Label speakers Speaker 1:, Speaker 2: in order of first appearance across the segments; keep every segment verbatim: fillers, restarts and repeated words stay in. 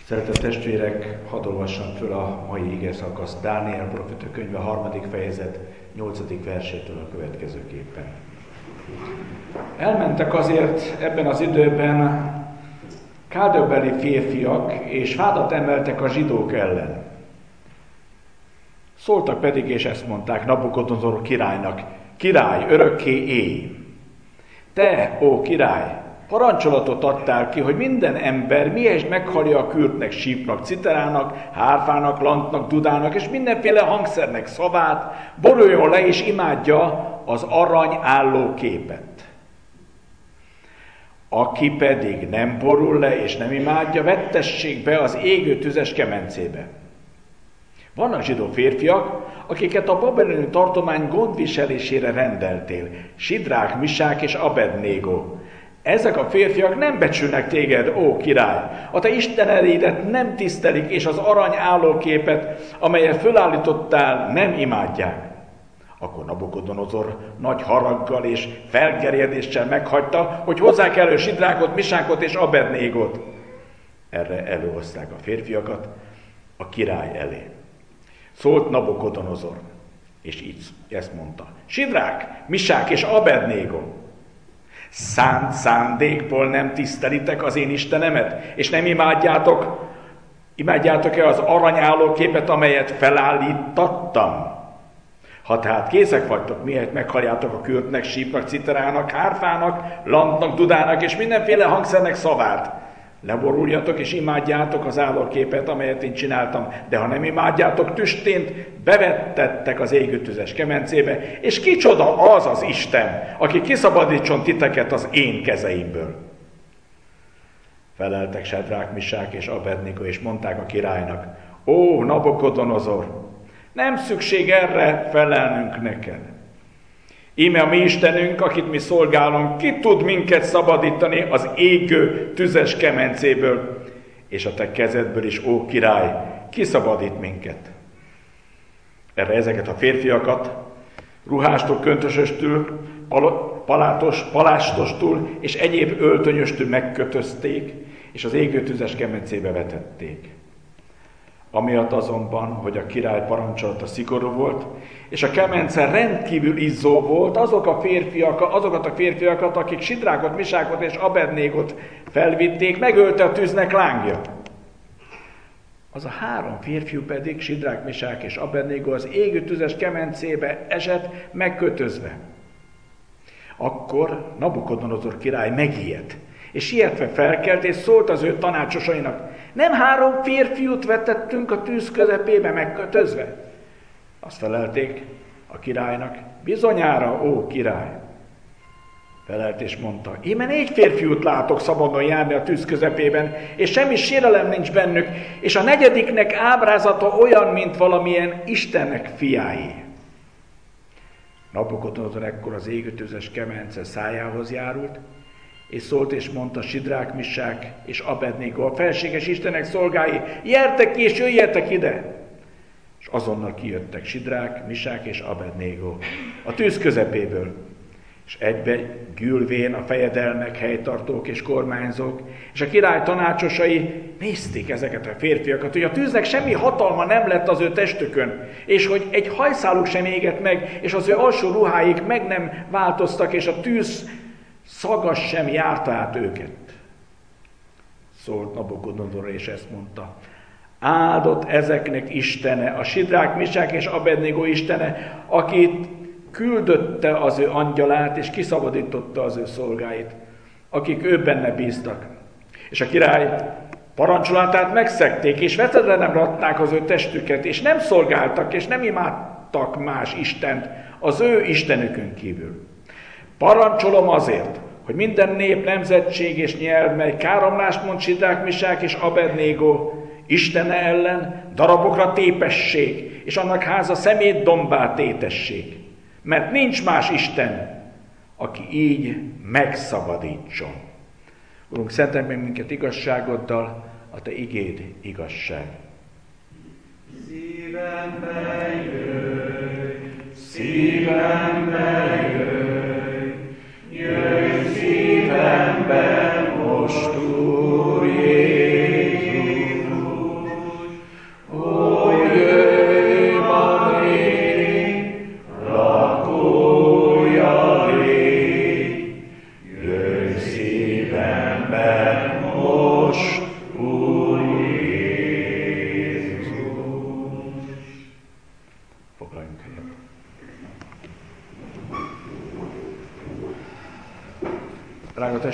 Speaker 1: Szeretett testvérek, hadd olvassam föl a mai ige szakaszt, Dániel proféta könyve harmadik fejezet nyolcadik versétől a következőképpen. Elmentek azért ebben az időben káldeabeli férfiak, és vádat emeltek a zsidók ellen. Szóltak pedig, és ezt mondták Nabukodonozor királynak: Király, örökké élj! Te, ó király, parancsolatot adtál ki, hogy minden ember miért meghallja a kürtnek, sípnak, citerának, hárfának, lantnak, dudának és mindenféle hangszernek szavát, boruljon le és imádja az arany álló képet. Aki pedig nem borul le és nem imádja, vettessék be az égő tüzes kemencébe. Vannak zsidó férfiak, akiket a babiloni tartomány gondviselésére rendeltél, Sidrák, Misák és Abednégo. Ezek a férfiak nem becsülnek téged, ó király, a te isteneidet nem tisztelik, és az arany állóképet, amelyet fölállítottál, nem imádják. Akkor Nabukodonozor nagy haraggal és felgerjedéssel meghagyta, hogy hozzák elő Sidrákot, Misákot és Abednégót. Erre előhozták a férfiakat a király elé. Szólt Nabukodonozor, és így ezt mondta: Sidrák, Misák és Abednégó, szánt szándékból nem tisztelitek az én Istenemet, és nem imádjátok, imádjátok-e az aranyállóképet, amelyet felállítattam? Ha tehát készek vagytok, miért meghalljátok a kürtnek, sípnak, citerának, hárfának, lantnak, dudának és mindenféle hangszernek szavát, leboruljatok és imádjátok az állóképet, amelyet én csináltam, de ha nem imádjátok, tüstént bevettettek az égő tüzes kemencébe, és kicsoda az az Isten, aki kiszabadítson titeket az én kezeimből. Feleltek Sidrák, Misák és Abednego, és mondták a királynak: Ó, Nabukodonozor, nem szükség erre felelnünk neked. Íme a mi Istenünk, akit mi szolgálunk, ki tud minket szabadítani az égő tüzes kemencéből, és a te kezedből is, ó király, kiszabadít minket. Erre ezeket a férfiakat ruhástól, köntösöstül, palátos, palástostól és egyéb öltönyöstől megkötözték, és az égő tüzes kemencébe vetették. Amiatt azonban, hogy a király parancsolata szigorú volt, és a kemence rendkívül izzó volt, azok a férfiak, azokat a férfiakat, akik Sidrákot, Misákot és Abednégot felvitték, megölte a tűznek lángja. Az a három férfiú pedig, Sidrák, Misák és Abednégo, az égő tüzes kemencébe esett megkötözve. Akkor Nabukodonozor király megijedt, és sietve felkelt, és szólt az ő tanácsosainak: Nem három férfiút vetettünk a tűz közepébe megkötözve? Azt felelték a királynak: Bizonyára, ó király. Felelt és mondta: Íme négy férfiút látok szabadon járni a tűz közepében, és semmi sérelem nincs bennük, és a negyediknek ábrázata olyan, mint valamilyen Istennek fiái. Nabukodonozor ekkor az égő tüzes kemence szájához járult, és szólt és mondta: Sidrák, Misák és Abednégo, a felséges Istenek szolgái, gyertek ki és jöjjetek ide! És azonnal kijöttek Sidrák, Misák és Abednégo a tűz közepéből, és egybe gyűlvén a fejedelmek, helytartók és kormányzók, és a király tanácsosai nézték ezeket a férfiakat, hogy a tűznek semmi hatalma nem lett az ő testükön, és hogy egy hajszáluk sem égett meg, és az ő alsó ruháik meg nem változtak, és a tűz szagas sem járta át őket. Szólt Nabukodonozor, és ezt mondta: Áldott ezeknek Istene, a Sidrák, Misák és Abednégo Istene, akit küldötte az ő angyalát, és kiszabadította az ő szolgáit, akik ő benne bíztak. És a király parancsolatát megszegték, és veszedelemre adták az ő testüket, és nem szolgáltak, és nem imádtak más Istent az ő Istenükön kívül. Parancsolom azért, hogy minden nép, nemzetség és nyelv, mely káromlást mond Sidrák, Misák és Abednégo Istene ellen, darabokra tépessék, és annak háza szemét dombá tétessék. Mert nincs más Isten, aki így megszabadítson. Urunk, szentelj meg minket igazságoddal, a te igéd igazság.
Speaker 2: Szívembe jöjj, szívembe jöjj, jöjj szívembe most, Úr Jézus.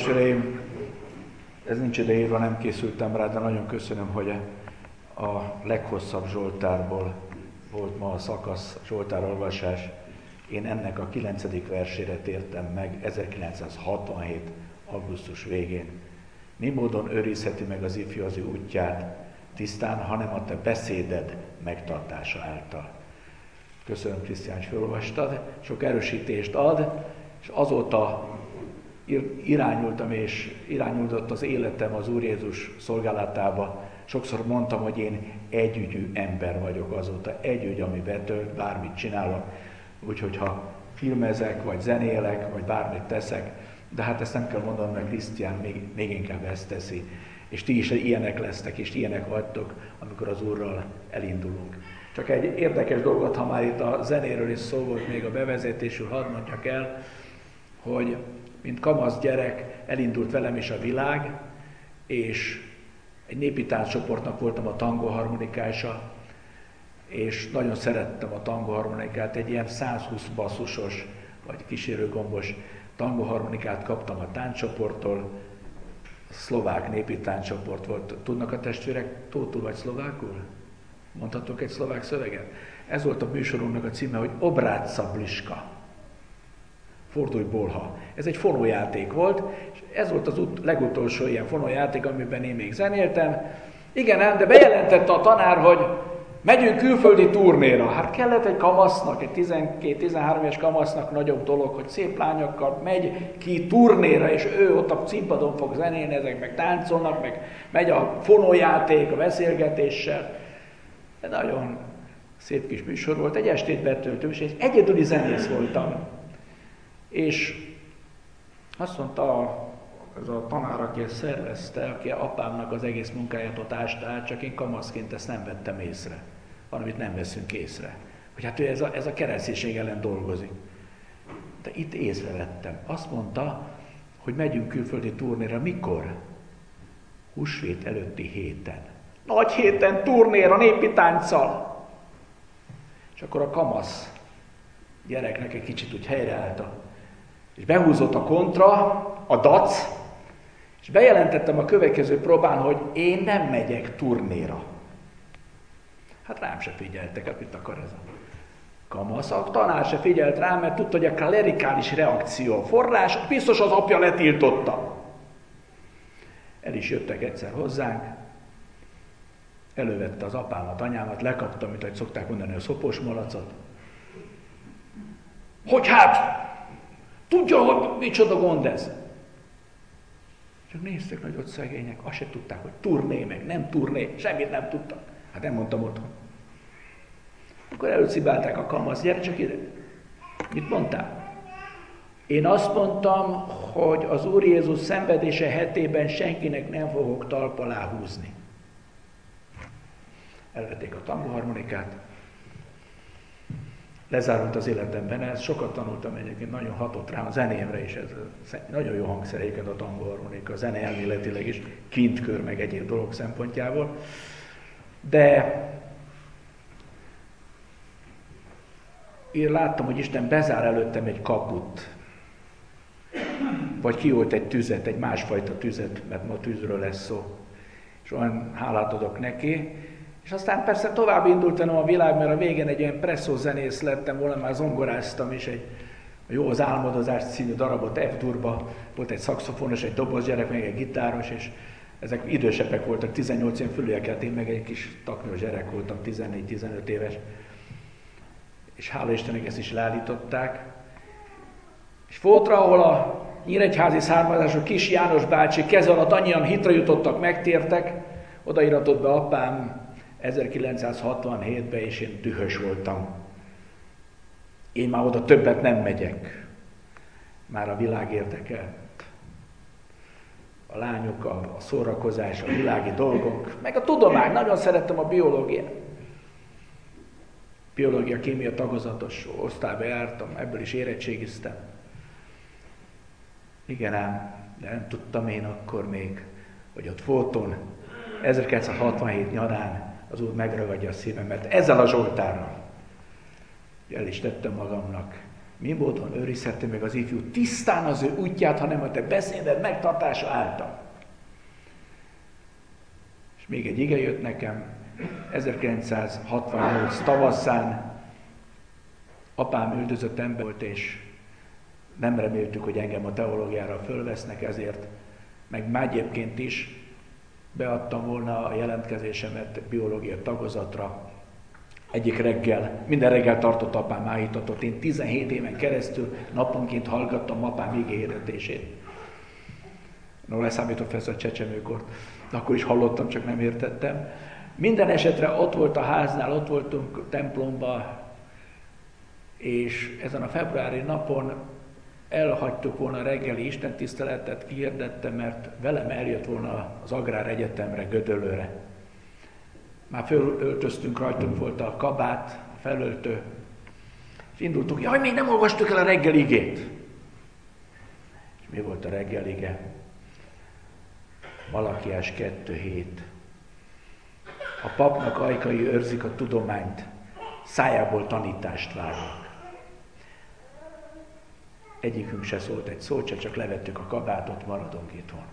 Speaker 1: testvéreim, ez nincs ideírva, nem készültem rá, de nagyon köszönöm, hogy a leghosszabb Zsoltárból volt ma a szakasz, Zsoltárolvasás. Én ennek a kilencedik versére tértem meg ezerkilencszázhatvanhét. augusztus végén. Mi módon őrizheti meg az ifjú az ő útját tisztán, hanem a te beszéded megtartása által. Köszönöm, Krisztián, hogy felolvastad, sok erősítést ad, és azóta irányultam és irányultott az életem az Úr Jézus szolgálatába. Sokszor mondtam, hogy én együgyű ember vagyok azóta, együgy, ami betölt, bármit csinálok. Úgyhogy ha filmezek, vagy zenélek, vagy bármit teszek, de hát ezt nem kell mondanom, mert Krisztián még, még inkább ezt teszi. És ti is ilyenek lesztek, és ilyenek vagytok, amikor az Úrral elindulunk. Csak egy érdekes dolgot, ha már itt a zenéről is szó volt még a bevezetésül, hadd mondjak el, hogy mint kamasz gyerek elindult velem is a világ, és egy népi táncsoportnak voltam a tangóharmonikása, és nagyon szerettem a tangóharmonikát, egy ilyen százhúsz basszusos, vagy kísérőgombos tangóharmonikát kaptam a tánccsoporttól, szlovák népi tánccsoport volt. Tudnak a testvérek tótul vagy szlovákul? Mondhatok egy szlovák szöveget? Ez volt a műsorunknak a címe, hogy Obráca Bliska. Fordulj bolha. Ez egy fonójáték volt, és ez volt az ut- legutolsó ilyen fonójáték, amiben én még zenéltem. Igen, ám, de bejelentette a tanár, hogy megyünk külföldi turnéra. Hát kellett egy kamasznak, egy tizenkét-tizenhárom éves kamasznak nagyobb dolog, hogy szép lányokkal megy ki turnéra, és ő ott a színpadon fog zenélni, ezek meg táncolnak, meg megy a fonójáték, a beszélgetéssel. De nagyon szép kis műsor volt, egy estét betöltünk, és egy egyedüli zenész voltam. És azt mondta ez a tanár, aki ezt szervezte, aki apámnak az egész munkáját ott ásta át, csak én kamaszként ezt nem vettem észre. Valamit nem veszünk észre. Hogy hát ő ez a, ez a kereszténység ellen dolgozik. De itt észrevettem. Azt mondta, hogy megyünk külföldi turnéra. Mikor? Húsvét előtti héten. Nagy héten turnéra, népi tánccal. És akkor a kamasz gyereknek egy kicsit úgy helyreállta. És behúzott a kontra, a dac, és bejelentettem a következő próbán, hogy én nem megyek turnéra. Hát rám se figyeltek, hát mit akar ez a kamasz. A tanár se figyelt rám, mert tudta, hogy a klerikális reakció a forrás, biztos az apja letiltotta. El is jöttek egyszer hozzánk, elővette az apámat, anyámat, lekapta, mint ahogy szokták mondani, a szopós malacot. Hogy hát? Tudja, hogy micsoda gond ez? Csak néztek nagyot szegények, azt se tudták, hogy turné meg, nem turné, semmit nem tudtak. Hát nem mondtam otthon. Akkor előszibálták a kamasz, gyere csak ide. Mit mondtál? Én azt mondtam, hogy az Úr Jézus szenvedése hetében senkinek nem fogok talp alá húzni. Elvették a tangóharmonikát, lezárult az életemben, ezt sokat tanultam egyébként, nagyon hatott rám a zenémre is, ez nagyon jó hangszer egyébként a tangóharmonika, a zene elméletileg is, kintkör meg egyéb dolog szempontjából, de én láttam, hogy Isten bezár előttem egy kaput, vagy kiholt egy tüzet, egy másfajta tüzet, mert ma tűzről lesz szó, és olyan hálát adok neki. És aztán persze tovább indultam a világ, mert a végén egy olyan presszó zenész lettem volna, már zongoráztam is, egy Jó az álmodozás című darabot F-durba, volt egy szaxofonos, egy dobozgyerek, meg egy gitáros, és ezek idősebbek voltak, tizennyolc éven fölüljelkelt, én meg egy kis taknyos gyerek voltam, tizennégy-tizenöt éves. És hála Istennek ezt is leállították. És Fótra, ahol a nyíregyházi származású Kis János bácsi kez alatt annyian hitre jutottak, megtértek, odairatott be apám ezerkilencszázhatvanhétben, és én dühös voltam. Én már oda többet nem megyek. Már a világ érdekelt. A lányok, a szórakozás, a világi dolgok, meg a tudomány. Nagyon szerettem a biológiát. Biológia, kémia tagozatos osztályba jártam, ebből is érettségiztem. Igen ám, de nem tudtam én akkor még, hogy ott Fóton ezerkilencszázhatvanhét nyarán az Úr megragadja a szívemet ezzel a Zsoltárral. El is tettem magamnak, mi módon őrizhette meg az ifjú tisztán az ő útját, hanem a te beszéded megtartása által. És még egy ige jött nekem, ezerkilencszázhatvannyolc tavaszán apám üldözött ember volt, és nem reméltük, hogy engem a teológiára fölvesznek, ezért meg mágyébként is beadtam volna a jelentkezésemet biológia tagozatra. Egyik reggel, minden reggel tartott apám áhítatot. Én tizenhét éven keresztül naponként hallgattam apám igéhirdetését. No, leszámított fel a csecsemőkort. Akkor is hallottam, csak nem értettem. Minden esetre ott volt a háznál, ott voltunk templomba, és ezen a februári napon elhagytuk volna a reggeli istentiszteletet, kihirdettem, mert velem eljött volna az Agrár Egyetemre, Gödöllőre. Már fölöltöztünk, rajtunk volt a kabát, a felöltő, és indultunk. Jaj, még nem olvastuk el a reggeligét. És mi volt a reggelige? Malakiás kettő hét. A papnak ajkai őrzik a tudományt, szájából tanítást várnak. Egyikünk se szólt egy szót, se csak levettük a kabátot, maradunk itthon.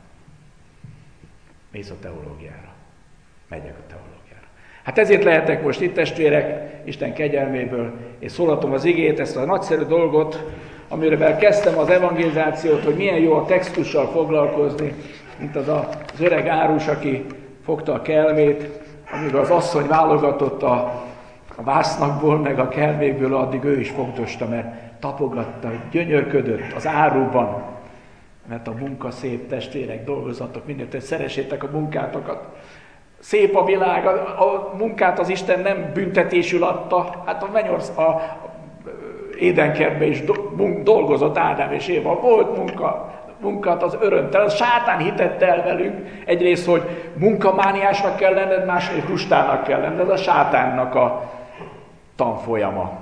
Speaker 1: Mész a teológiára. Megyek a teológiára. Hát ezért lehetek most itt, testvérek, Isten kegyelméből, és szólatom az igét, ezt a nagyszerű dolgot, amiről kezdtem az evangelizációt, hogy milyen jó a textussal foglalkozni, mint az a, az öreg árus, aki fogta a kelmét, amíg az asszony válogatott a, a vásznakból, meg a kelmékből, addig ő is fogdosta, mert tapogatta, gyönyörködött az áruban, mert a munka szép, testvérek, dolgozatok, mindent, szeressétek a munkátokat. Szép a világ, a, a munkát az Isten nem büntetésül adta, hát a mennyország, a, a édenkertben is do, dolgozott Ádám és Éva, volt munka, munkát az örömtel, a sátán hitett el velünk, egyrészt, hogy munkamániásnak kell lenned, másrészt lustának kell lenned, ez a sátánnak a tanfolyama.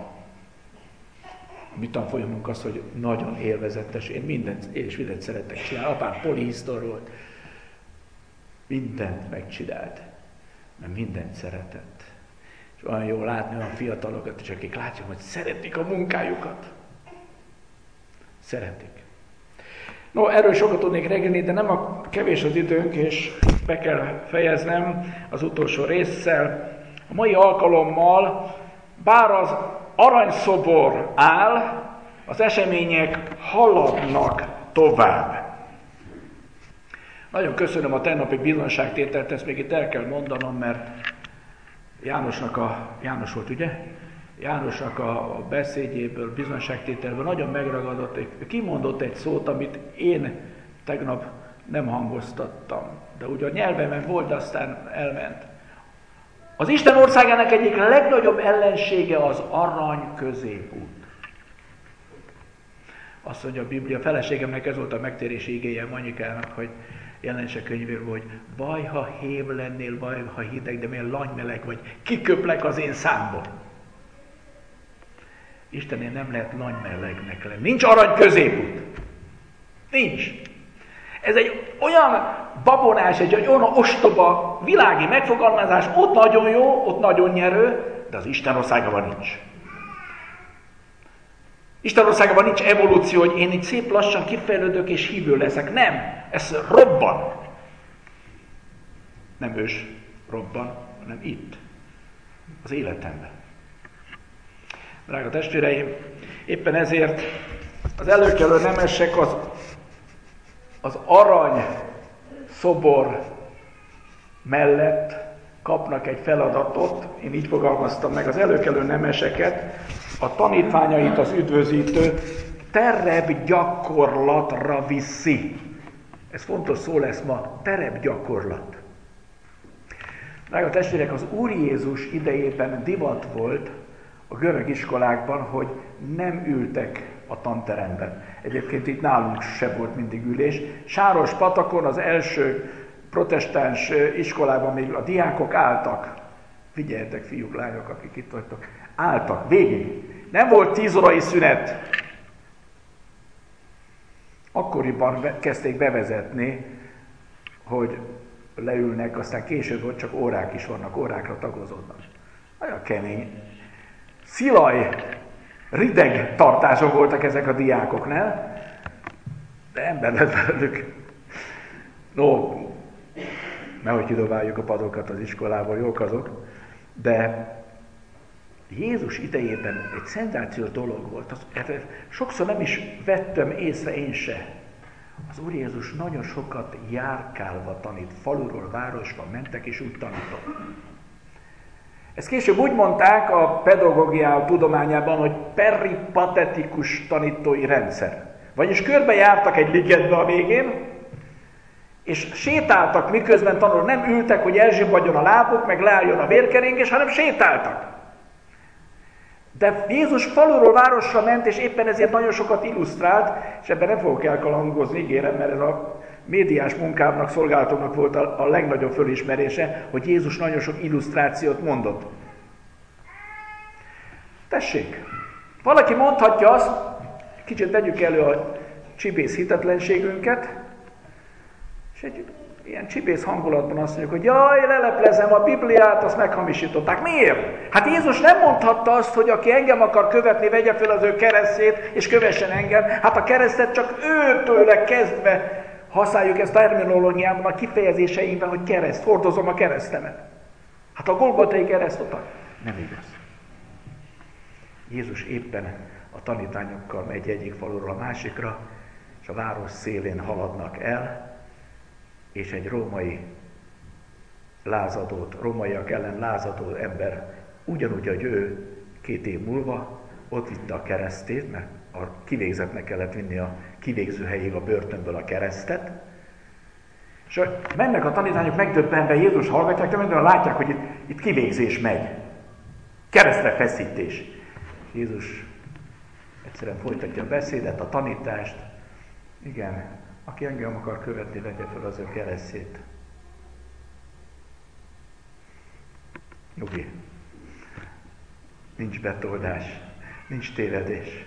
Speaker 1: A mi tanfolyamunk az, hogy nagyon élvezetes, én mindent, én is mindent szeretek csinálni, apám polihisztor volt, mindent megcsinált, mert mindent szeretett. És olyan jó látni olyan fiatalokat is, akik látják, hogy szeretik a munkájukat. Szeretik. No, erről sokat tudnék reggelni, de nem a kevés az időnk, és be kell fejeznem az utolsó résszel. A mai alkalommal, bár az aranyszobor áll, az események haladnak tovább. Nagyon köszönöm a tegnapi bizonságtételt, ezt még itt el kell mondanom, mert Jánosnak a, János volt, ugye? Jánosnak a beszédjéből, bizonságtételből nagyon megragadott, kimondott egy szót, amit én tegnap nem hangoztattam. De ugye a nyelvemen volt, de aztán elment. Az Isten országának egyik legnagyobb ellensége az arany középút. Azt mondja a Biblia, a feleségemnek ez volt a megtérési igéje Manyikának, hogy jelentse könyvéből, hogy baj, ha hév lennél, baj, ha hideg, de milyen lanymeleg vagy, kiköplek az én számból. Istennél nem lehet lanymelegnek lenni. Nincs arany középút. Nincs. Ez egy olyan babonás, egy olyan ostoba világi megfogalmazás, ott nagyon jó, ott nagyon nyerő, de az Isten országában nincs. Isten országában nincs evolúció, hogy én így szép lassan kifejlődök és hívő leszek. Nem, ez robban. Nem ős robban, hanem itt, az életemben. Drága testvéreim, éppen ezért az előkelő nemesek az, az arany szobor mellett kapnak egy feladatot, én így fogalmaztam meg az előkelő nemeseket, a tanítványait az üdvözítő terepgyakorlatra viszi. Ez fontos szó lesz ma, terepgyakorlat. Drága testvérek, az Úr Jézus idejében divat volt a görög iskolákban, hogy nem ültek a tanteremben. Egyébként itt nálunk se volt mindig ülés. Sáros-patakon az első protestáns iskolában még a diákok álltak. Figyeljetek, fiúk, lányok, akik itt vagytok. Álltak, végig. Nem volt tíz órai szünet. Akkoriban kezdték bevezetni, hogy leülnek, aztán később hogy csak órák is vannak, órákra tagozódnak. Nagyon kemény. Szilaj rideg tartáson voltak ezek a diákok, nem? De ember lett velük. No, nehogy kidobáljuk a padokat az iskolából, jók azok, de Jézus idejében egy szenzációs dolog volt. Az, sokszor nem is vettem észre én se. Az Úr Jézus nagyon sokat járkálva tanít, faluról városba mentek és úgy tanított. Ezt később úgy mondták a pedagógia tudományában, hogy peripatetikus tanítói rendszer. Vagyis körbejártak egy ligetbe a végén, és sétáltak, miközben tanul, nem ültek, hogy elzsibbadjon a lábuk, meg leálljon a vérkeringés, hanem sétáltak. De Jézus faluról városra ment, és éppen ezért nagyon sokat illusztrált, és ebben nem fogok elkalandozni, ígérem, mert ez a médiás munkámnak, szolgálatomnak volt a, a legnagyobb fölismerése, hogy Jézus nagyon sok illusztrációt mondott. Tessék, valaki mondhatja azt, kicsit vegyük elő a csibész hitetlenségünket, és egy ilyen csibész hangulatban azt mondjuk, hogy jaj, leleplezem a Bibliát, azt meghamisították. Miért? Hát Jézus nem mondhatta azt, hogy aki engem akar követni, vegye fel az ő keresztjét, és kövessen engem. Hát a keresztet csak őtőle kezdve használjuk ezt a terminológiában, a kifejezéseinkben, hogy kereszt, hordozom a keresztemet. Hát a Golgotai keresztot nem igaz. Jézus éppen a tanítványokkal megy egyik faluról a másikra, és a város szélén haladnak el, és egy római lázadót, rómaiak ellen lázadó ember, ugyanúgy, hogy ő két év múlva ott vitte a keresztét, mert a kivégzetnek kellett vinni a kivégző helyéig a börtönből a keresztet, és mennek a tanítványok megdöbbenve, Jézus hallgatják, de mindenhol látják, hogy itt, itt kivégzés megy. Keresztre feszítés. Jézus egyszerűen folytatja a beszédet, a tanítást. Igen, aki engem akar követni, vegye fel az ő keresztjét. Nyugi. Nincs betoldás, nincs tévedés.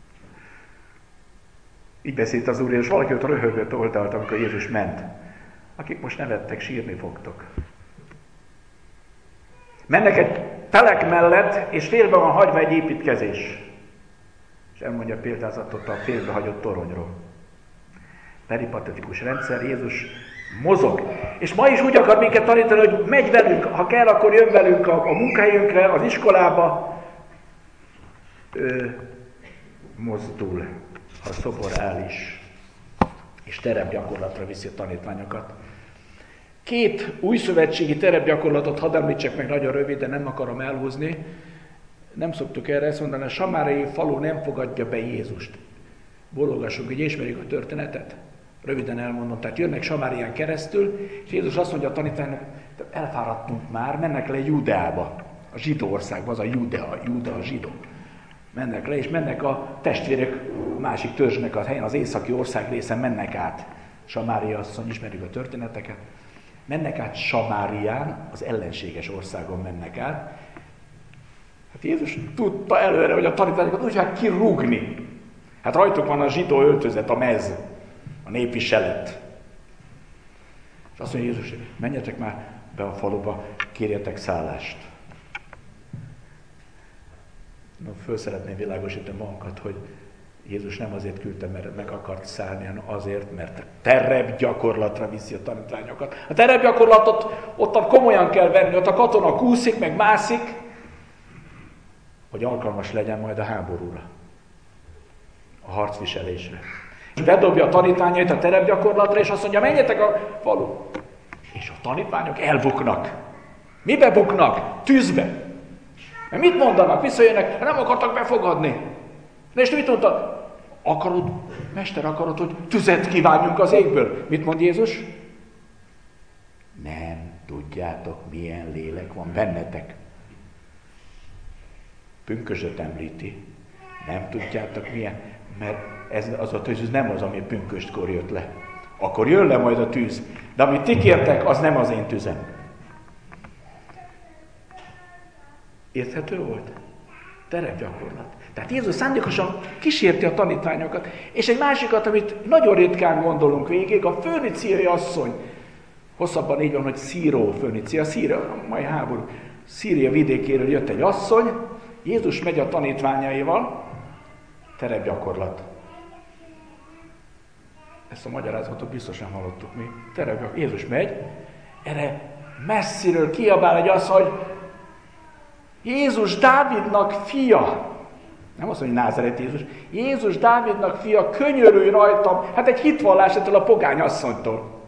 Speaker 1: Így beszélt az Úr, és valaki ott röhögött oldalt, amikor Jézus ment. Akik most nevettek, sírni fogtok. Mennek egy telek mellett, és félbe van hagyva egy építkezés. És elmondja a példázatot a félbehagyott toronyról. Peripatetikus rendszer, Jézus mozog. És ma is úgy akar minket tanítani, hogy megy velünk, ha kell, akkor jön velünk a, a munkahelyünkre, az iskolába. Ő mozdul, a szobor áll is, és terepgyakorlatra viszi a tanítványokat. Két újszövetségi terepgyakorlatot hadd említsek meg nagyon röviden, nem akarom elhúzni. Nem szoktuk erre ezt mondani, a samáriai falu nem fogadja be Jézust. Bólogassunk, hogy ismerjük a történetet. Röviden elmondom, tehát jönnek Samárián keresztül, és Jézus azt mondja a tanítványnak, elfáradtunk már, mennek le Judeába, a zsidó országba, az a Judea, Juda a zsidó. Mennek le, és mennek a testvérek a másik törzsnek a helyen, az északi ország részen mennek át. Samária asszony, ismerjük a történeteket. Mennek át Samárián, az ellenséges országon mennek át. Hát Jézus tudta előre, hogy a tanítványokat úgy fogják kirúgni. Hát rajtuk van a zsidó öltözet, a mez, a népviselet. És azt mondja Jézus, menjetek már be a faluba, kérjetek szállást. No, föl szeretném világosítani magunkat, hogy Jézus nem azért küldte, mert meg akart szállni, hanem azért, mert terepgyakorlatra viszi a tanítványokat. A terepgyakorlatot ottan komolyan kell venni, ott a katona kúszik, meg mászik, hogy alkalmas legyen majd a háborúra, a harcviselésre. És bedobja a tanítványait a terepgyakorlatra, és azt mondja, menjetek a falu. És a tanítványok elbuknak. Mibe buknak? Tűzbe. Mert mit mondanak? Visszajönnek, nem akartak befogadni. De és mit mondta? Akarod, mester, akarod, hogy tüzet kívánjunk az égből? Mit mond Jézus? Nem tudjátok, milyen lélek van bennetek. Pünkösdöt említi. Nem tudjátok milyen, mert ez az a tűz nem az, ami pünköstkor jött le. Akkor jön le majd a tűz. De amit ti kértek, az nem az én tüzem. Érthető volt? Terepgyakorlat. Tehát Jézus szándékosan kísérti a tanítványokat. És egy másikat, amit nagyon ritkán gondolunk végig, a föníciai asszony. Hosszabban így van, hogy Szíró Fönícia, Szíria, a mai háború. Szíria vidékéről jött egy asszony, Jézus megy a tanítványaival, Terepgyakorlat. Ezt a magyarázatot biztosan hallottuk mi. Terepgyakorlat. Jézus megy, erre messziről kiabál egy az, hogy Jézus Dávidnak fia. Nem azt mondja, hogy Názáret Jézus. Jézus Dávidnak fia, könyörülj rajtam. Hát egy hitvallás ettől a pogány asszonytól.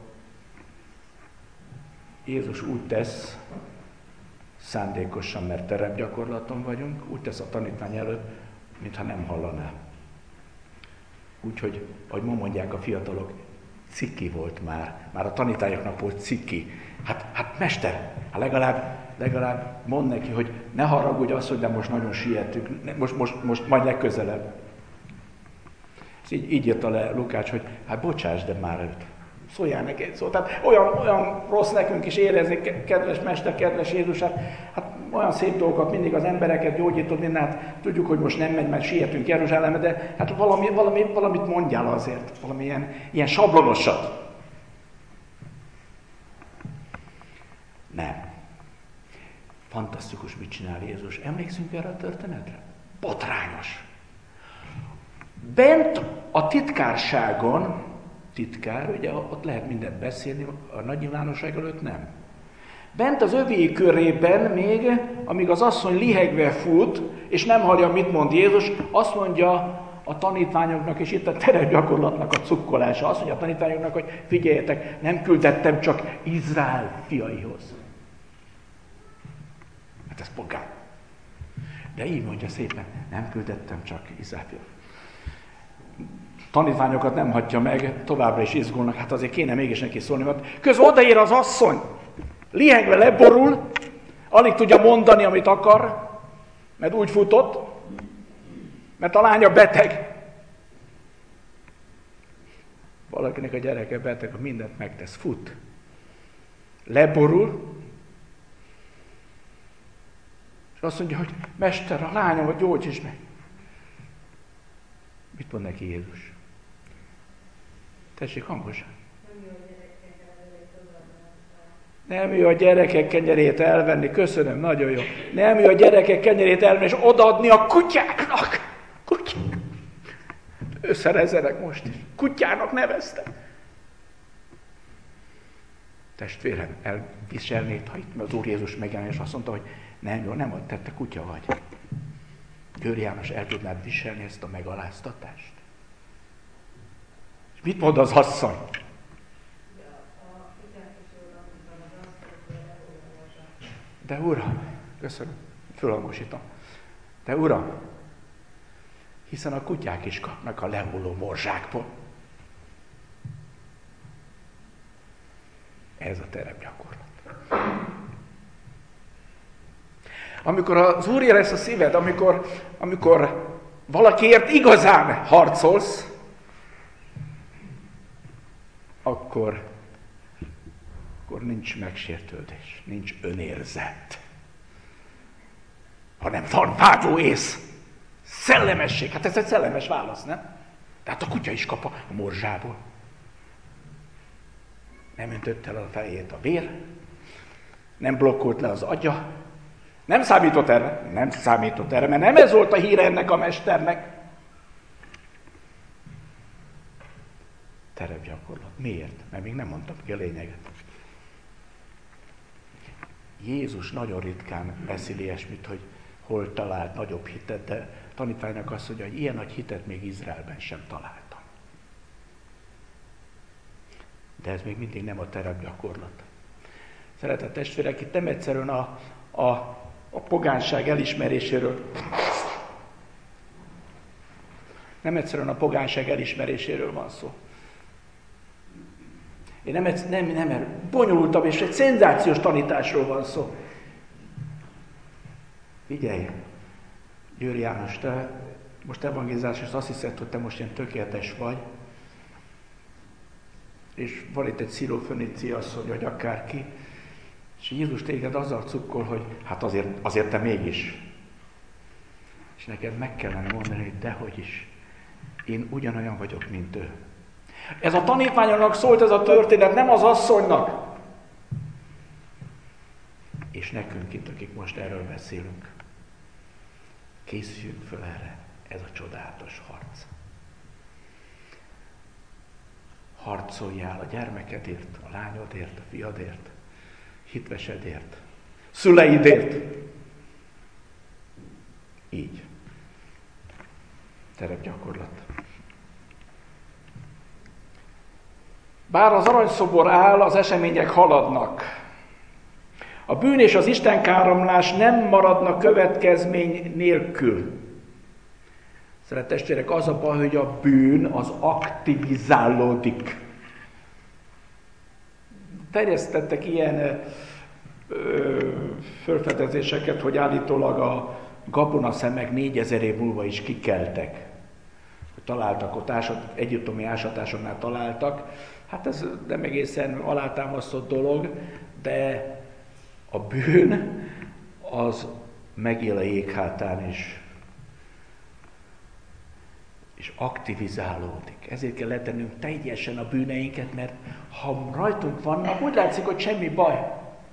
Speaker 1: Jézus úgy tesz, szándékosan, mert terepgyakorlaton vagyunk, úgy tesz a tanítvány előtt, mintha nem hallaná. Úgyhogy, ahogy ma mondják a fiatalok, ciki volt már. Már a tanítványoknak volt ciki. Hát, hát mester, hát legalább, legalább mondd neki, hogy ne haragudj azt, hogy de most nagyon sietünk, most, most, most majd legközelebb. Ez így, így írta le Lukács, hogy hát bocsáss, de már őt. Szóljál neki egy szót. Tehát olyan, olyan rossz nekünk is érezni, kedves mester, kedves Jézus, hát, hát olyan szép dolgokat, mindig az embereket gyógyítod, minden, hát tudjuk, hogy most nem megy, mert sietünk Jeruzsálembe, de hát valami, valami, valamit mondjál azért, valami ilyen, ilyen sablonosat. Nem. Fantasztikus, mit csinál Jézus. Emlékszünk erre a történetre? Botrányos. Bent a titkárságon, titkár, ugye ott lehet mindent beszélni, a nagy nyilvánosság előtt nem. Bent az övé körében még, amíg az asszony lihegve fut, és nem hallja, mit mond Jézus, azt mondja a tanítványoknak, és itt a terepgyakorlatnak a cukkolása, azt mondja a tanítványoknak, hogy figyeljetek, nem küldettem csak Izrael fiaihoz. Hát ez pogány. De így mondja szépen, nem küldettem csak Izrael fiaihoz. Tanítványokat nem hagyja meg, továbbra is izgulnak, hát azért kéne mégis neki szólni, mert közben odaér az asszony, lihegve leborul, alig tudja mondani, amit akar, mert úgy futott, mert a lánya beteg. Valakinek a gyereke beteg, mindent megtesz, fut. Leborul, és azt mondja, hogy mester, a lányomat gyógyíts meg. Mit mond neki Jézus? Tessék hangosan. Nem jó a gyerekek kenyerét elvenni, köszönöm, nagyon jó. Nem jó a gyerekek kenyerét elvenni, és odaadni a kutyáknak. Kutyák. Összerezenek most is. Kutyának neveztek. Testvérem, elviselnéd, ha itt az Úr Jézus megjelen, és azt mondta, hogy nem jó, nem, te, te kutya vagy. Győri János, el tudnád viselni ezt a megaláztatást? És mit mond az asszony? De Uram, köszönöm, fölhangosítom. De Uram, hiszen a kutyák is kapnak a lehulló morzsákból. Ez a terepgyakorlat. Amikor az Úrja lesz a szíved, amikor, amikor valakiért igazán harcolsz, akkor, akkor nincs megsértődés, nincs önérzet, hanem van vágyó ész, szellemesség. Hát ez egy szellemes válasz, nem? Tehát a kutya is kap a morzsából. Nem öntött el a fejét a vér, nem blokkolt le az agya, nem számított erre, nem számított erre, mert nem ez volt a híre ennek a mesternek. Terepgyakorlat. Miért? Mert még nem mondtam ki a lényeget. Jézus nagyon ritkán beszél ilyesmit, hogy hol talált nagyobb hitet, de tanítványnak azt mondja, hogy ilyen nagy hitet még Izraelben sem találtam. De ez még mindig nem a terepgyakorlat. Szeretett testvérek, itt nem egyszerűen a, a, a pogánság elismeréséről, nem egyszerűen a pogánság elismeréséről van szó. Én nem, nem, nem, bonyolultabb és egy szenzációs tanításról van szó. Figyelj, Győri János, te most evangelizálsz, és azt hiszed, hogy te most ilyen tökéletes vagy, és van itt egy Szírófönici asszony, vagy akárki, és Jézus téged azzal cukkol, hogy hát azért, azért te mégis. És neked meg kellene mondani, hogy dehogy is. Én ugyanolyan vagyok, mint ő. Ez a tanítványoknak szólt ez a történet, nem az asszonynak. És nekünk itt, akik most erről beszélünk, készüljünk föl erre. Ez a csodálatos harc. Harcoljál a gyermekedért, a lányodért, a fiadért, hitvesedért, szüleidért. Így. Terepgyakorlat. Bár az aranyszobor áll, az események haladnak. A bűn és az istenkáromlás nem maradnak következmény nélkül. Szeret testvérek, az a baj, hogy a bűn az aktivizálódik. Terjesztettek ilyen ö, felfedezéseket, hogy állítólag a gabonaszemek négyezer év múlva is kikeltek. Találtak ott, ásat, egyiptomi ásatásoknál találtak. Hát ez nem egészen alátámasztott dolog, de a bűn az megél a jéghátán is, és aktivizálódik. Ezért kell letennünk teljesen a bűneinket, mert ha rajtunk vannak, úgy látszik, hogy semmi baj.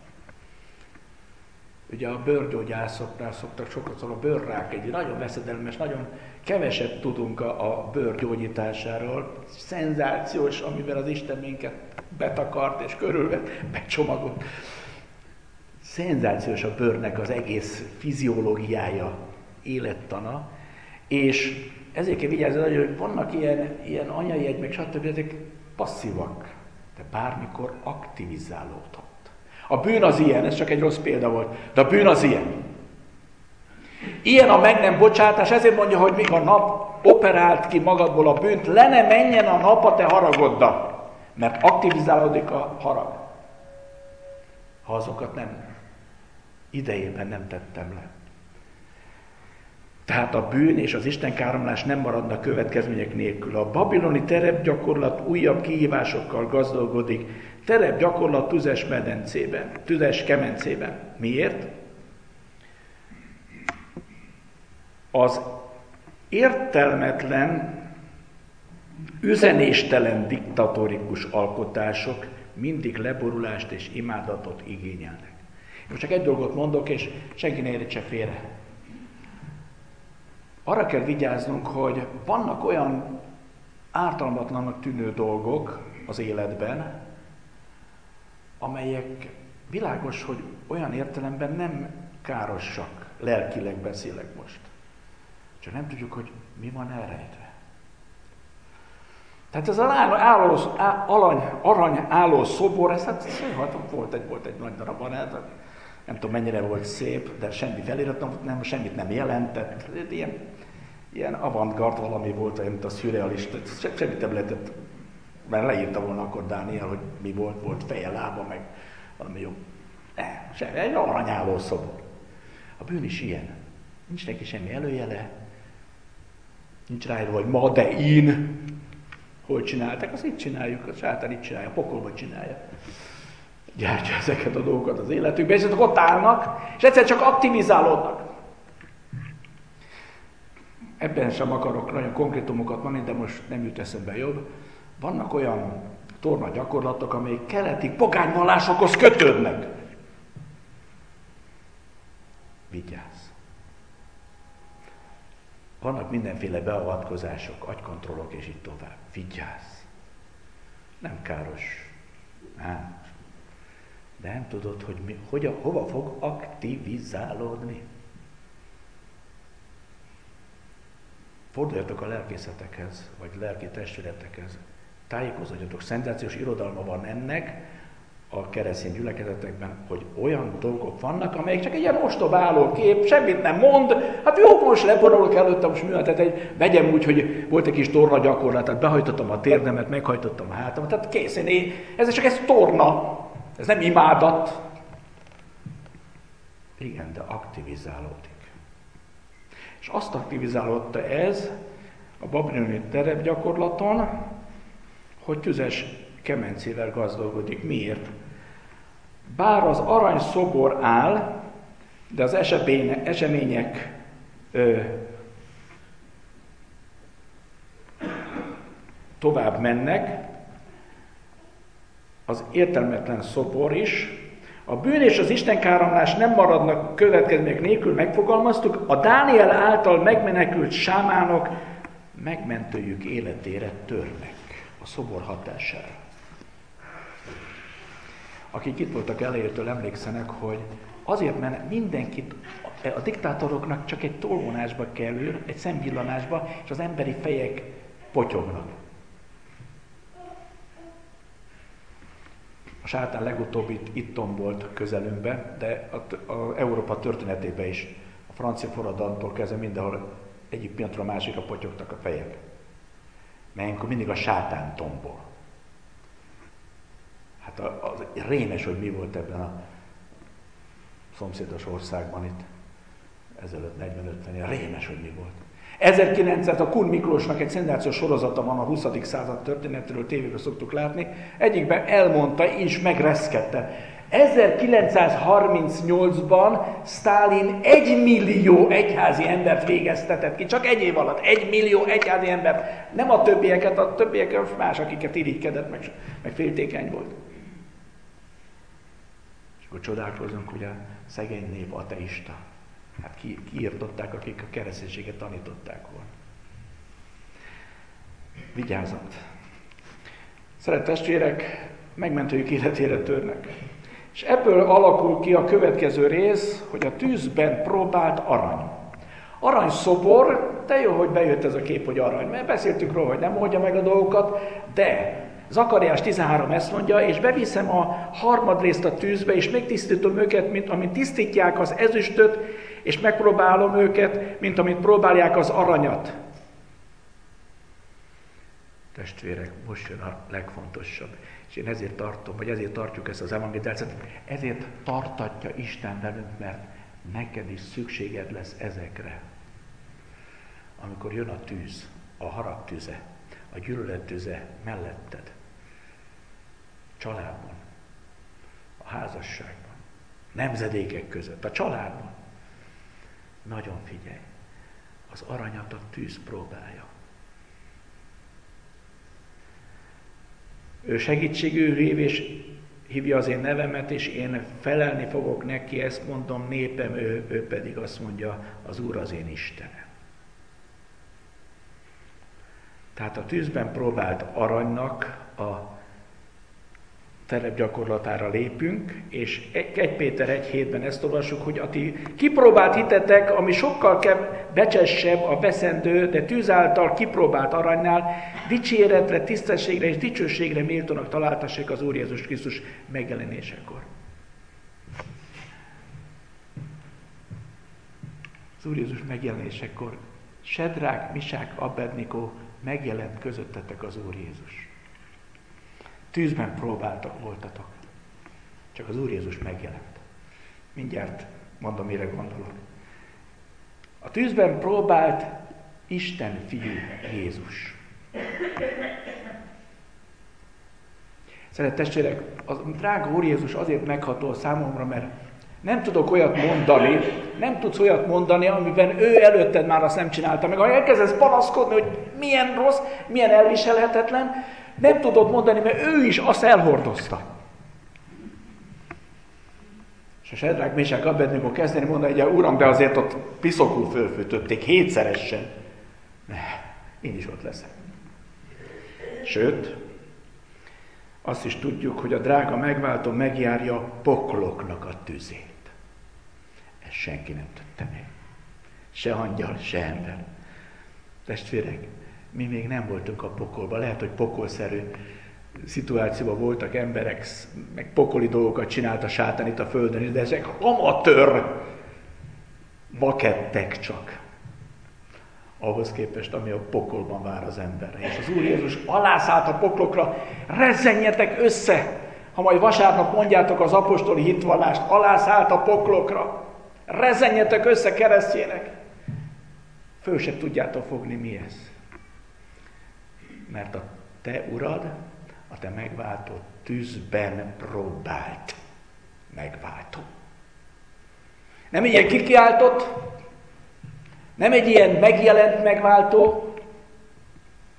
Speaker 1: Ugye a bőrgyógyászoknál szoktak sokat, a bőrrák egy nagyon veszedelmes, nagyon keveset tudunk a, a bőr gyógyításáról. Szenzációs, amivel az Isten minket betakart és körülvett, becsomagolt. Szenzációs a bőrnek az egész fiziológiája, élettana, és ezért kell vigyázni, hogy vannak ilyen, ilyen anyai egy, meg stb. Ezek passzívak, de bármikor aktivizálódhat. A bűn az ilyen, ez csak egy rossz példa volt, de a bűn az ilyen. Ilyen a meg nem bocsátás, ezért mondja, hogy míg a nap operált ki magadból a bűnt, le ne menjen a nap a te haragoddal, mert aktivizálódik a harag. Ha azokat nem, idejében nem tettem le. Tehát a bűn és az istenkáromlás nem maradnak következmények nélkül. A babiloni terepgyakorlat újabb kihívásokkal gazdálkodik. Terepgyakorlat tüzes medencében, tüzes kemencében. Miért? Az értelmetlen, üzenéstelen diktatórikus alkotások mindig leborulást és imádatot igényelnek. Most csak egy dolgot mondok, és senki ne értse félre. Arra kell vigyáznunk, hogy vannak olyan ártalmatlannak tűnő dolgok az életben, amelyek világos, hogy olyan értelemben nem károsak, lelkileg beszélek most. Csak nem tudjuk, hogy mi van elrejtve. Tehát ez az álló, alany, arany álló szobor, ez hát volt egy, volt egy nagy darab, nem tudom mennyire volt szép, de semmi felirat, nem, semmit nem jelentett. Ilyen, ilyen avantgard valami volt, olyan, mint a szürrealista, semmit nem lehetett, mert leírta volna akkor Dániel, hogy mi volt, volt feje, lába, meg valami jobb. Ne, semmi, egy aranyálló szobor. A bűn is ilyen. Nincs neki semmi előjele, nincs ráírva, hogy ma, de én. Hol csinálták? Azt így csináljuk, a sátán így csinálja, a pokolban csinálja. Gyártja ezeket a dolgokat az életükben, és ott állnak, és egyszer csak aktivizálódnak. Ebben sem akarok nagyon konkrétumokat mondani, de most nem jut eszembe jobb. Vannak olyan torna gyakorlatok, amelyek keleti pogányvallásokhoz kötődnek. Vigyázz! Vannak mindenféle beavatkozások, agykontrollok és így tovább. Vigyázz! Nem káros. Nem. De nem tudod, hogy mi, hogy, hova fog aktivizálódni. Forduljatok a lelkészetekhez, vagy lelki testületekhez. Tájékozódjatok, szenzációs irodalma van ennek a keresztény gyülekezetekben, hogy olyan dolgok vannak, amelyek csak egy ilyen ostobáló kép, semmit nem mond, hát jó, most leborulok előtte, most mi van, tehát egy, vegyem úgy, hogy volt egy kis torna gyakorlat, tehát behajtottam a térdemet, meghajtottam a hátamat, tehát készen én, ez csak egy torna, ez nem imádat. Igen, de aktivizálódik. És azt aktivizálódta ez a babiloni terepgyakorlaton, hogy tüzes kemencével gazdálkodik. Miért? Bár az aranyszobor áll, de az események ö, tovább mennek, az értelmetlen szobor is, A bűn és az istenkáromlás nem maradnak következmények nélkül, megfogalmaztuk, a Dániel által megmenekült sámánok megmentőjük életére törnek a szobor hatására. Akik itt voltak elejétől, emlékszenek, hogy azért, mert mindenkit, a diktátoroknak csak egy tolvonásba kerül, egy szemvillanásba, és az emberi fejek potyognak. A sátán legutóbb itt, itt tombolt közelünkben, de a, a Európa történetében is, a francia forradalomtól kezdve mindenhol egyik pillanatra a másikra potyogtak a fejek. Mert mindig a sátán tombol. Hát az rémes, hogy mi volt ebben a szomszédos országban itt ezelőtt negyven-ötven év. Rémes, hogy mi volt. ezerkilencszáz a Kun Miklósnak egy szenzációs sorozata van a huszadik század történetről, tévében szoktuk látni. Egyikben elmondta és megreszkedte. ezerkilencszázharmincnyolcban Sztálin egy millió egyházi embert végeztetett ki, csak egy év alatt egy millió egyházi embert, nem a többieket, a többiek más, akiket irigykedett, meg, meg féltékeny volt. És akkor csodálkozunk, hogy a szegény nép ateista. Hát ki, kiirtották, akik a kereszténységet tanították volna. Vigyázat! Szeret testvérek, megmentőjük életére törnek. És ebből alakul ki a következő rész, hogy a tűzben próbált arany. Aranyszobor, de jó, hogy bejött ez a kép, hogy arany, mert beszéltük róla, hogy nem oldja meg a dolgokat, de Zakariás tizenhárom ezt mondja, és beviszem a harmadrészt a tűzbe, és megtisztítom őket, mint amint tisztítják az ezüstöt, és megpróbálom őket, mint amit próbálják az aranyat. Testvérek, most jön a legfontosabb. És én ezért tartom, vagy ezért tartjuk ezt az evangéliát, ezért tartatja Isten velünk, mert neked is szükséged lesz ezekre. Amikor jön a tűz, a harag tüze, a gyűlölet tüze melletted, családban, a házasságban, nemzedékek között, a családban. Nagyon figyelj, az aranyat a tűz próbálja. Ő segítségül hív, és hívja az én nevemet, és én felelni fogok neki, ezt mondom, népem, ő, ő pedig azt mondja, az Úr az én Istenem. Tehát a tűzben próbált aranynak a terepgyakorlatára lépünk, és egy Péter egy hétben ezt olvassuk, hogy a ti kipróbált hitetek, ami sokkal becsesebb a veszendő, de tűz által kipróbált aranynál, dicséretre, tisztességre és dicsőségre méltónak találtassék az Úr Jézus Krisztus megjelenésekor. Az Úr Jézus megjelenésekor Sedrák, Misák, Abednego megjelent közöttetek az Úr Jézus. Tűzben próbáltak voltatok. Csak az Úr Jézus megjelent. Mindjárt mondom, mire gondolok. A tűzben próbált Isten fiú Jézus. Szeret testvérek, a drága Úr Jézus azért megható számomra, mert nem tudok olyat mondani, nem tudsz olyat mondani, amiben ő előtted már azt nem csinálta meg. Ha elkezdesz panaszkodni, hogy milyen rossz, milyen elviselhetetlen, nem tudod mondani, mert ő is azt elhordozta. És a Sedrák, Misák, Abednego kezdeni mondani, hogy Uram, de azért ott piszokul fölfűtötték hétszeresen. Ne, én is ott leszek. Sőt, azt is tudjuk, hogy a drága megváltó megjárja a pokloknak a tüzét. Ezt senki nem tette meg. Se angyal, se ember. Testvérek, mi még nem voltunk a pokolban. Lehet, hogy pokolszerű szituációban voltak emberek, meg pokoli dolgokat csinált a sátán itt a földön is, de ezek amatőr makettek csak. Ahhoz képest, ami a pokolban vár az emberre. És az Úr Jézus alászállt a poklokra, rezzenjetek össze! Ha majd vasárnap mondjátok az apostoli hitvallást, alászállt a poklokra, rezzenjetek össze, keresztjének! Föl se tudjátok fogni, mi ez. Mert a te urad, a te megváltó tűzben próbált megváltó. Nem ilyen kikiáltott, nem egy ilyen megjelent megváltó,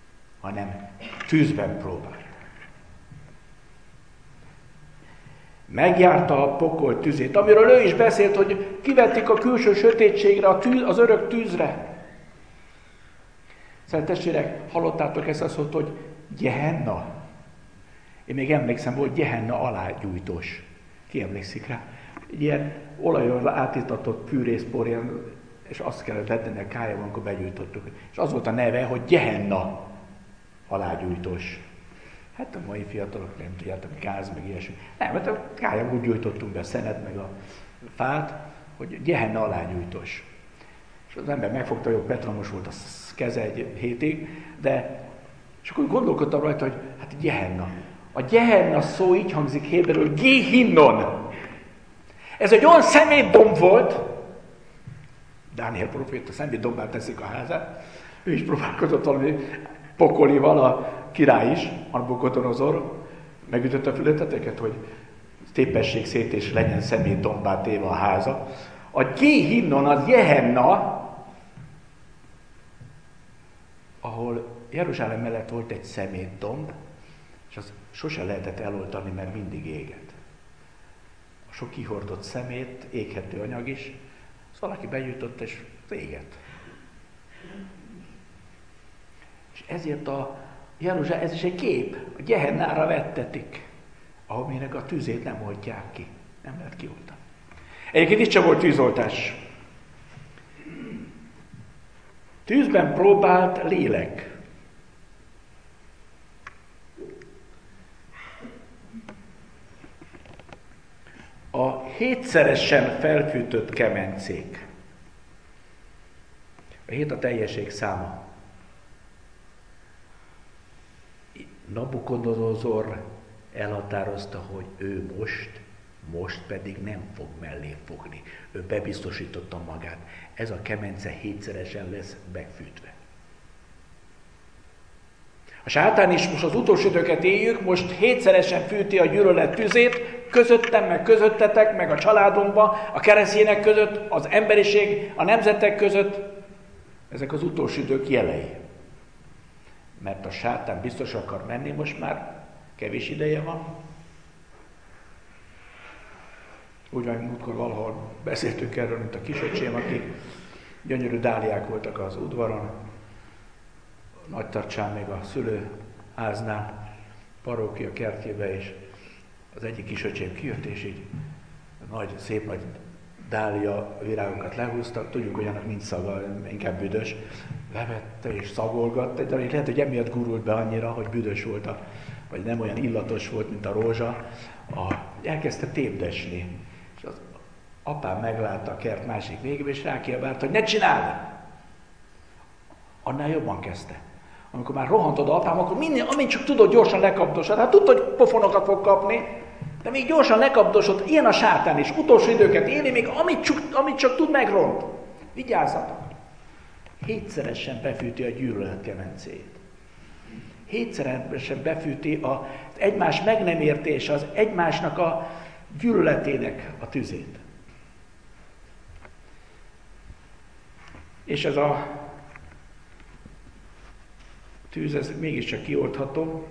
Speaker 1: hanem tűzben próbált. Megjárta a pokol tüzét, amiről ő is beszélt, hogy kivették a külső sötétségre, a tűz, az örök tűzre. Szent testvérek, hallottátok ezt a szót, hogy Gehenna? Én még emlékszem, volt Gehenna alágyújtós. Ki emlékszik rá? Egy ilyen olajon átítatott fűrészpor, és azt kellett letenni a kályában, amikor begyújtottuk. És az volt a neve, hogy Gehenna alágyújtós. Hát a mai fiatalok nem tudjátok, gáz, meg ilyesmi. Nem, mert a kályában úgy gyújtottunk be a szenet, meg a fát, hogy Gehenna alágyújtós. És az ember megfogta, hogy Petramos volt a keze egy hétig, de és akkor gondolkodtam rajta, hogy hát Gehenna. A Gehenna szó így hangzik héberül, Gehinnon. Ez egy olyan szemétdomb volt, Dániel proféta szemétdombát teszik a házát, ő is próbálkozott valami pokolival, a király is, Nabukodonozor, megütött a fületeteket, hogy tépessék szét és legyen szemétdombá téve a háza. A Gehinnon, az Gehenna, ahol Jeruzsálem mellett volt egy szemétdomb, és az sose lehetett eloltani, mert mindig égett. A sok kihordott szemét, éghető anyag is, az valaki begyújtott és égett. És ezért a Jeruzsálem, ez is egy kép, a Gehennára vettetik, aminek a tüzét nem oltják ki, nem lehet kioltani. Egyébként itt sem volt tűzoltás. Tűzben próbált lélek. A hétszeresen felfűtött kemencék. A hét a teljesség száma. Nabukodonozor elhatározta, hogy ő most, most pedig nem fog mellé fogni. Ő bebiztosította magát. Ez a kemence hétszeresen lesz befűtve. A sátán is most az utolsó időket éljük, most hétszeresen fűti a gyűlölet tüzét, közöttem, meg közöttetek, meg a családomban, a keresztények között, az emberiség, a nemzetek között. Ezek az utolsó idők jelei. Mert a sátán biztos akar menni, most már kevés ideje van. Úgy van, múltkor valahol beszéltünk erről, mint a kisöcsém, akik gyönyörű dáliák voltak az udvaron, Nagytartsán még a szülőháznál, parókia kertjébe, és az egyik kisöcsém kijött, és így nagy, szép nagy dália virágokat lehúztak, tudjuk, hogy annak nincs szaga, inkább büdös, levette és szagolgatta, de lehet, hogy emiatt gurult be annyira, hogy büdös volt, a, vagy nem olyan illatos volt, mint a rózsa, a, elkezdte tépdesni. És az apám meglátta a kert másik végébe, és rákiabált, hogy ne csináld! Annál jobban kezdte. Amikor már rohant oda apám, akkor minden, amint csak tudod, gyorsan lekapdosod. Hát tudta, hogy pofonokat fog kapni, de még gyorsan lekapdosod. Ilyen a sátán is. Utolsó időket éli, még amit csak, amit csak tud, megront. Vigyázzatok! Hétszeresen befűti a gyűlölet kemencéjét. Hétszeresen befűti az egymás meg nem értése, az egymásnak a gyűlöletének a tüzét. És ez a tűz, ez mégiscsak kioldható.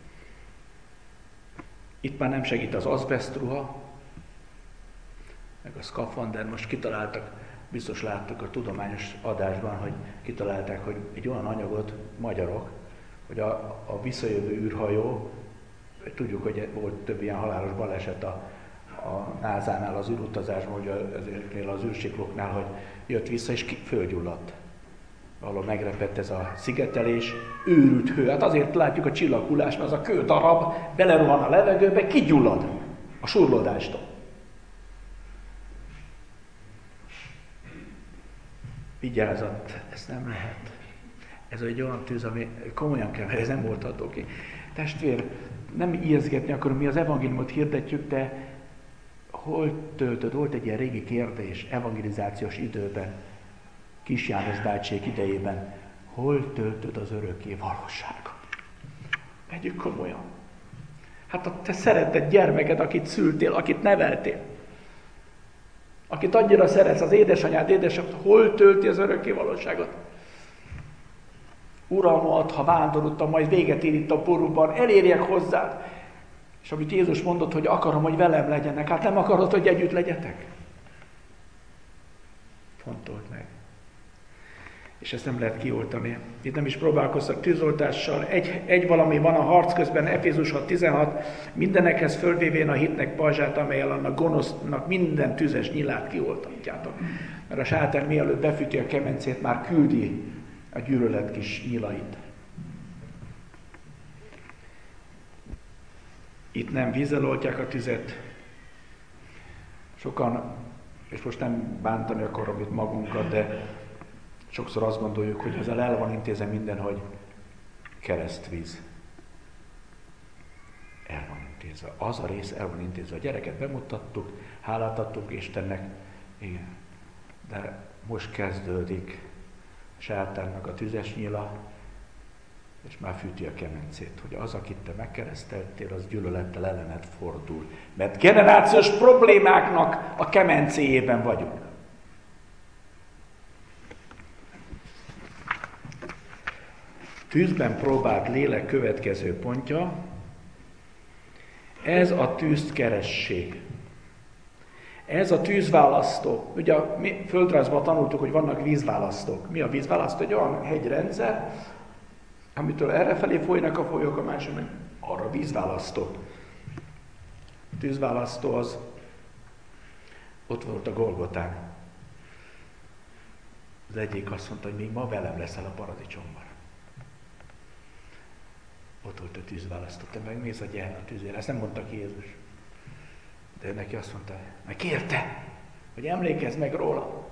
Speaker 1: Itt már nem segít az azbesztruha, meg a szkafander. Most kitaláltak, biztos láttuk a tudományos adásban, hogy kitalálták, hogy egy olyan anyagot, magyarok, hogy a, a visszajövő űrhajó, tudjuk, hogy volt több ilyen halálos baleset a, a názánál, az űrutazásban, hogy ezeknél az űrsiklóknál, hogy jött vissza és ki, fölgyulladt. Valahol megrepett ez a szigetelés, őrült hő. Hát azért látjuk a csillaghullás, mert az a kő darab belerohan a levegőbe, kigyullad a surlódástól. Vigyázat, ezt nem lehet. Ez egy olyan tűz, ami komolyan kell, mert ez nem oldható ki. Testvér, nem ijeszgetni akarom, mi az evangéliumot hirdetjük, de hol töltöd? Volt egy ilyen régi kérdés evangelizációs időben, Kis János bácsék idejében, hol töltöd az örökké valóságot? Vegyük komolyan. Hát a te szeretett gyermeked, akit szültél, akit neveltél, akit annyira szeretsz, az édesanyád, édesapád, hol tölti az örökké valóságot? Uram, ad, ha vándoroltam, majd véget ér itt a borúban, elérjek hozzád. És amit Jézus mondott, hogy akarom, hogy velem legyenek, hát nem akarod, hogy együtt legyetek? Fontold meg. És ezt nem lehet kioltani. Itt nem is próbálkoztak tűzoltással. Egy, egy valami van a harc közben, Efézus hat tizenhat, mindenekhez fölvévén a hitnek pajzsát, amellyel annak gonosznak minden tüzes nyilát kioltatjátok. Mert a sátán mielőtt befűti a kemencét, már küldi a gyűlölet kis nyilait. Itt nem vízzel oltják a tüzet. Sokan, és most nem bántani akarom itt magunkat, de sokszor azt gondoljuk, hogy ezzel el van intézve minden, hogy keresztvíz. El van intézve. Az a rész el van intézve. A gyereket bemutattuk, hálát adtunk Istennek. Igen. De most kezdődik a sátánnak a tüzes nyila, és már fűti a kemencét, hogy az, akit te megkereszteltél, az gyűlölettel ellened fordul. Mert generációs problémáknak a kemencéjében vagyunk. Tűzben próbált lélek következő pontja, ez a tűzkeresség. Ez a tűzválasztó. Ugye mi földrajzban tanultuk, hogy vannak vízválasztók. Mi a vízválasztó? Egy olyan hegyrendszer, amitől errefelé folynak a folyók, a másik meg arra vízválasztó. A tűzválasztó az ott volt a Golgotán. Az egyik azt mondta, hogy még ma velem leszel a paradicsomban. Ott volt a tűzválasztó. Te megnézz a gyermek tűzére. Ezt nem mondta ki Jézus. De neki azt mondta, meg kérte, hogy emlékezz meg róla.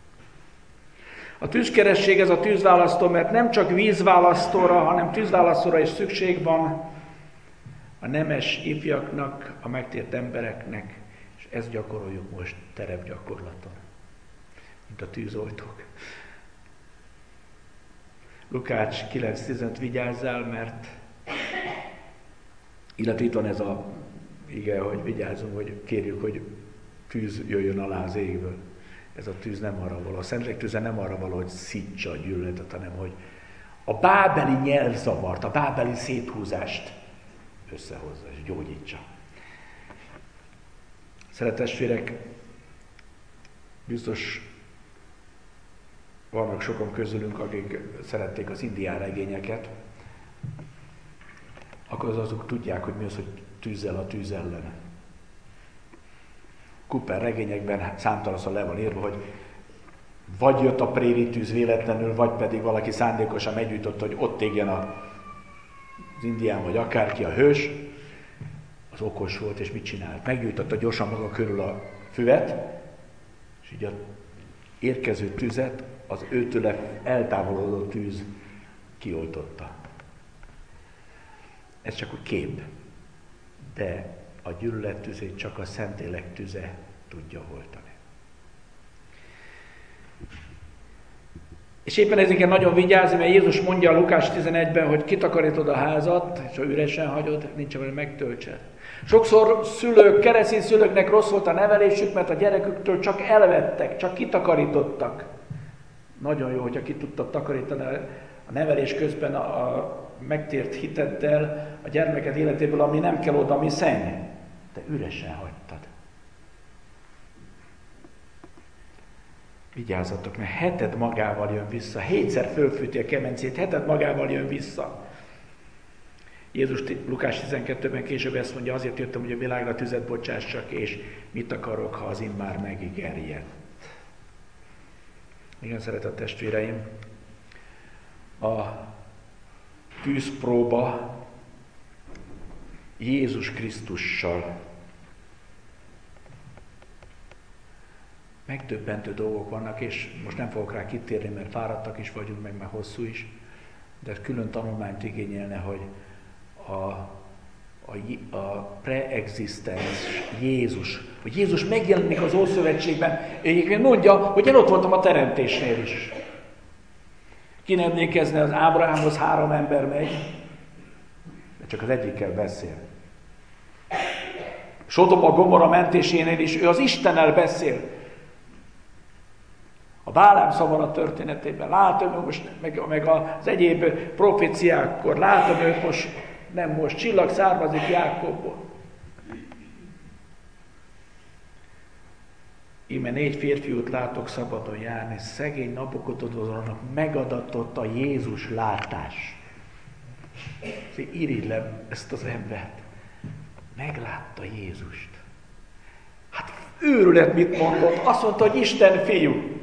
Speaker 1: A tűzkeresség ez a tűzválasztó, mert nem csak vízválasztóra, hanem tűzválasztóra is szükség van a nemes ifjaknak, a megtért embereknek, és ezt gyakoroljuk most terepgyakorlaton, mint a tűzoltók. Lukács kilenc tizenöt, vigyázzál, mert illetve itt van ez a ige, hogy vigyázzunk, hogy kérjük, hogy tűz jöjjön alá az égből. Ez a tűz nem arra való, a Szentlélek tűze nem arra való, hogy szítsa a gyűlöletet, hanem hogy a bábeli nyelvzavart, a bábeli széthúzást összehozza és gyógyítsa. Szeretett testvérek, biztos vannak sokan közülünk, akik szerették az indián regényeket, akkor az azok tudják, hogy mi az, hogy tűzzel a tűz ellen. Cooper regényekben számtalanszor le van írva, hogy vagy jött a préri tűz véletlenül, vagy pedig valaki szándékosan meggyújtotta, hogy ott égjen a, az indián, vagy akárki, a hős. Az okos volt, és mit csinált? Meggyújtotta gyorsan maga körül a füvet, és így az érkező tüzet az őtőle eltávolodó tűz kioltotta. Ez csak a kép, de a gyűlölet tüzét csak a Szentlélek tüze tudja oltani. És éppen ezért nagyon vigyázni, mert Jézus mondja a Lukács tizenegyben, hogy kitakarítod a házat, és ha üresen hagyod, nincs, hogy megtöltsed. Sokszor szülők, keresztény szülőknek rossz volt a nevelésük, mert a gyereküktől csak elvettek, csak kitakarítottak. Nagyon jó, hogyha ki tudtad takarítani a nevelés közben a, a megtért hiteddel a gyermeked életéből, ami nem kell oda, ami szenny. Te üresen hagytad. Vigyázzatok, mert heted magával jön vissza. Hétszer fölfűti a kemencét, heted magával jön vissza. Jézus Lukács tizenkettőben később ezt mondja, azért jöttem, hogy a világra tüzet bocsássak, és mit akarok, ha az immár megigerjedt. Igen, szeretett testvéreim, a tűzpróba Jézus Krisztussal. Megdöbbentő dolgok vannak, és most nem fogok rá kitérni, mert fáradtak is vagyunk, meg már hosszú is, de külön tanulmányt igényelne, hogy a, a, a preexisztens Jézus, hogy Jézus megjelenik az Ószövetségben, egyébként mondja, hogy én ott voltam a teremtésnél is. Ki nem emlékezne, az Ábrahámhoz három ember megy, de csak az egyikkel beszél. Sodoma Gomorra mentésénél is ő az Istennel beszél. A Bálám szavara történetében látom, hogy most, meg, meg az egyéb proféciákkor látom, hogy most nem most csillag származik Jákobból. íme négy férfiút látok szabadon járni, szegény Nabukodonozornak megadatott a Jézus látás. Irigylem ezt az embert. Meglátta Jézust. Hát őrület mit mondott? Azt mondta, hogy Isten fiú.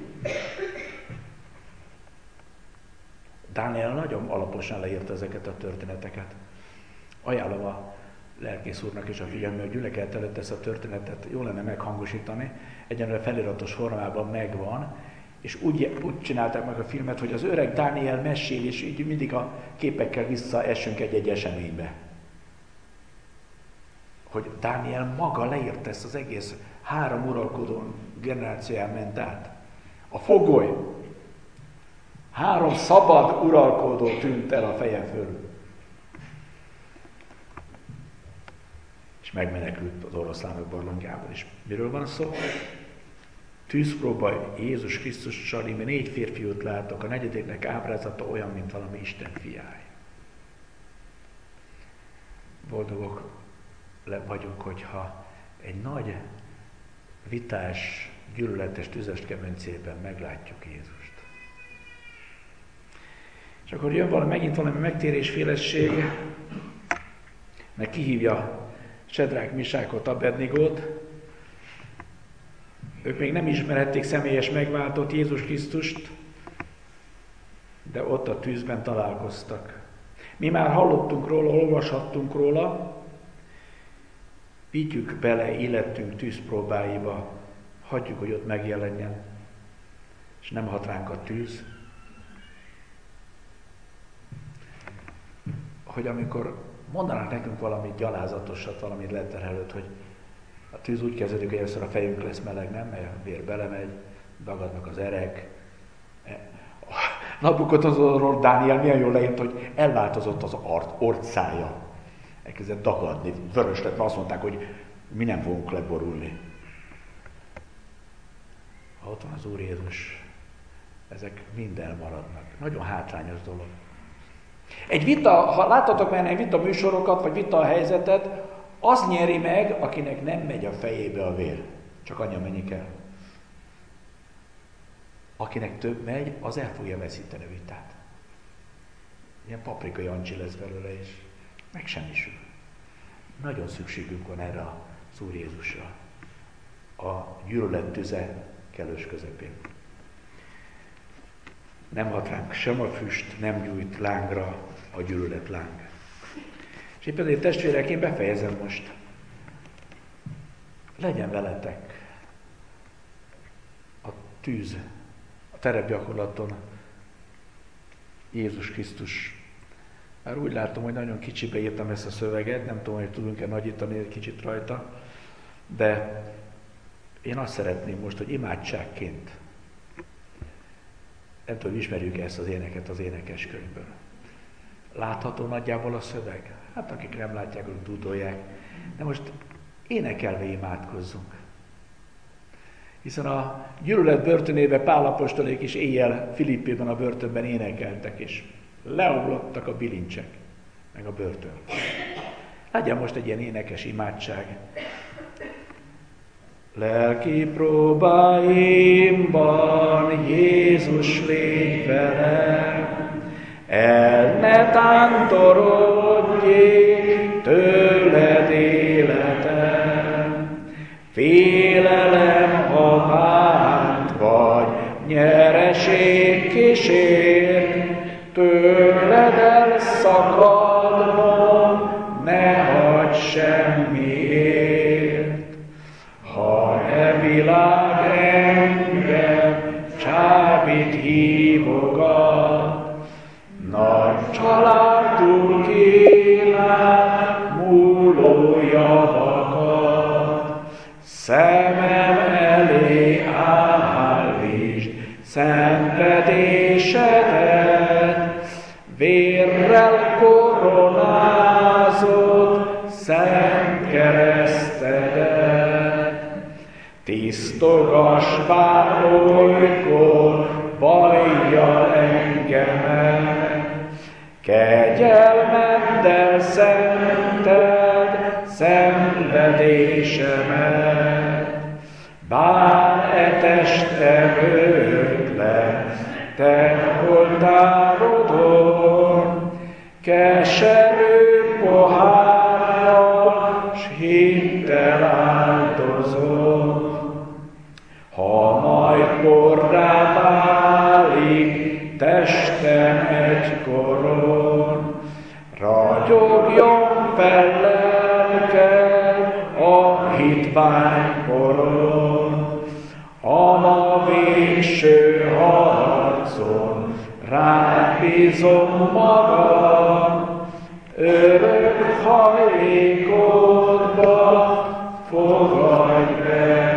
Speaker 1: Dániel nagyon alaposan leírta ezeket a történeteket. Ajánlom a lelkész úrnak és a figyelme, hogy gyülekezet előtt ezt a történetet jó lenne meghangosítani. Egyenlőre feliratos formában megvan, és úgy, úgy csinálták meg a filmet, hogy az öreg Dániel mesél, és így mindig a képekkel visszaesünk egy-egy eseménybe. Hogy Dániel maga leírta ezt az egész három uralkodó generációján ment át. A fogoly. Három szabad uralkodó tűnt el a feje fölül. És megmenekült az oroszlánok barlangjából is. Miről van szó? Tűzpróba Jézus Krisztussal, íme négy férfiút látok, a negyediknek ábrázata olyan, mint valami Isten fiája. Boldogok vagyunk, hogyha egy nagy, vitás, gyűlöletes, tüzes kemencében meglátjuk Jézust. És akkor jön valami, megint valami megtérésfélesség, mert kihívja Sedrák, Misákot, Abednigót. Ők még nem ismerhették személyes megváltott Jézus Krisztust, de ott a tűzben találkoztak. Mi már hallottunk róla, olvashattunk róla, vigyük bele életünk tűzpróbáiba, hagyjuk, hogy ott megjelenjen, és nem hat ránk a tűz. Hogy amikor mondanak nekünk valami gyalázatosat, valamit leterhelőt, hogy a tűz úgy kezdődik, hogy először a fejünk lesz meleg, nem? Mert a vér belemegy, dagadnak az erek. Nabukodonozorról Dániel milyen jól leírt, hogy elváltozott az orcája. Elkezdett dagadni, vörös lett, mert azt mondták, hogy mi nem fogunk leborulni. Ha ott van az Úr Jézus, ezek mind elmaradnak. Nagyon hátrányos dolog. Egy vita, ha láttatok már egy vita műsorokat, vagy vita helyzetet, az nyeri meg, akinek nem megy a fejébe a vér. Csak annyi mennyi kell. Akinek több megy, az el fogja veszíteni a vitát. Ilyen Paprika Jancsi lesz belőle, és megsemmisül. Nagyon szükségünk van erre az Úr Jézusra. A gyűlölet tüze kellős közepén. Nem hat ránk sem a füst, nem gyújt lángra a gyűlölet láng. És éppen ezért testvérek, én befejezem most. Legyen veletek a tűz, a terepgyakorlaton Jézus Krisztus. Már úgy látom, hogy nagyon kicsibe írtam ezt a szöveget, nem tudom, hogy tudunk-e nagyítani egy kicsit rajta, de én azt szeretném most, hogy imádságként, nem tudom, ismerjük ezt az éneket az énekeskönyvből. Látható nagyjából a szöveg? Hát akik nem látják, ők tudolják. De most énekelve imádkozzunk. Hiszen a gyűlölet börtönébe Pál apostolék is éjjel Filippében a börtönben énekeltek, és leomlottak a bilincsek, meg a börtön. Legyen most egy ilyen énekes imádság. Lelki próbáimban Jézus légy velem, el ne tántorodjék tőled életem. Félelem, ha bánt vagy, nyereség kísér, tőled elszakadva, ne hagyd semmiért. Ha e világ engem csábít hívogat, nagy családul kínál múló javakat, szemem elé állítsd szenvedésedet, vérrel koronázott szent keresztedet. Tisztogass bár olykor bajjal engemet, kegyelmeddel szented szenvedésemet. Bár e testem ölt le, te oltárodon, keserű pohárral, s hittel áldozom. Ha majd porrá válik testem egykoron, ragyogjon fel lelkem a hitványkoron, a ma végső harcon rád bízom magam, örök hajlékodba fogadj be.